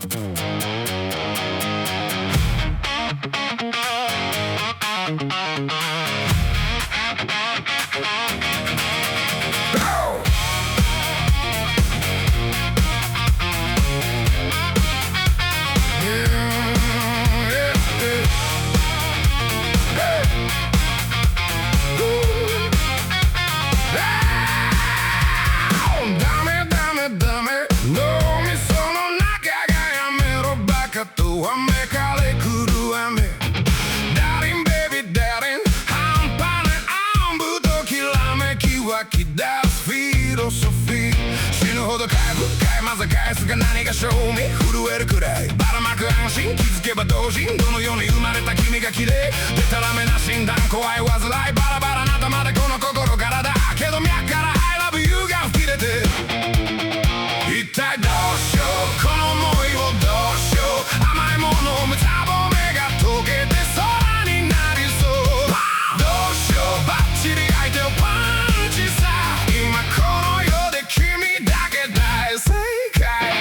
死ぬほどかえまず返すが何が賞味震えるくらいばらまく安心気づけば同人どの世に生まれた君が綺麗でたらめな診断怖い煩いバラバラな玉でこの心からだけど脈から I love you が吹き出て一体どうしようこの想いをどうしよう甘いものをむさぼめが溶けて空になりそうどうしようバッチリ相手をパンチさ今この世で君だけ大正解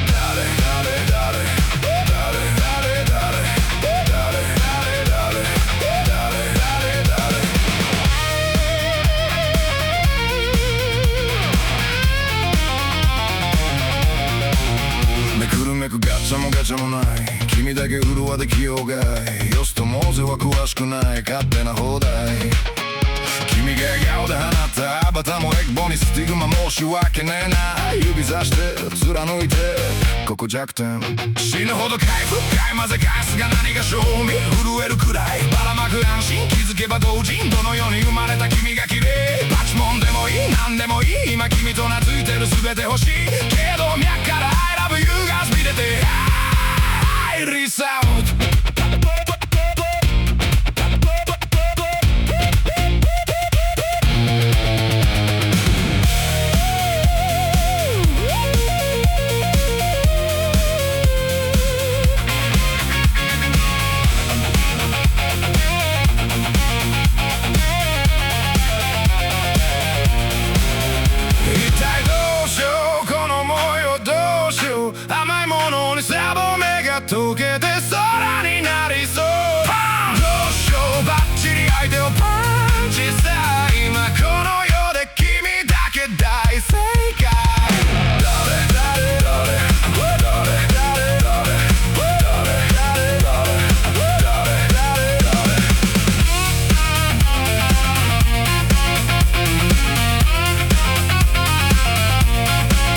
めくるめくガチャもガチャもない君だけ潤わで器用がいよしともぜは詳しくない勝手な放題君が笑顔で放ったアバターもエクボにスティグマ申し訳ねえな指さして貫いてここ弱点死ぬほど回復買い混ぜ返すが何が賞味震えるくらいばらまく安心気づけば同人どの世に生まれた君が綺麗パチモンでもいい何でもいい今君と懐いてる全て欲しいけど脈から I love you が飛び出てリサウト甘いものにサボめが溶けて空になりそうどうしようバッチリ相手をパンチさ今この世で君だけ大正解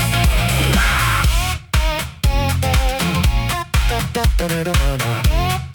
誰だ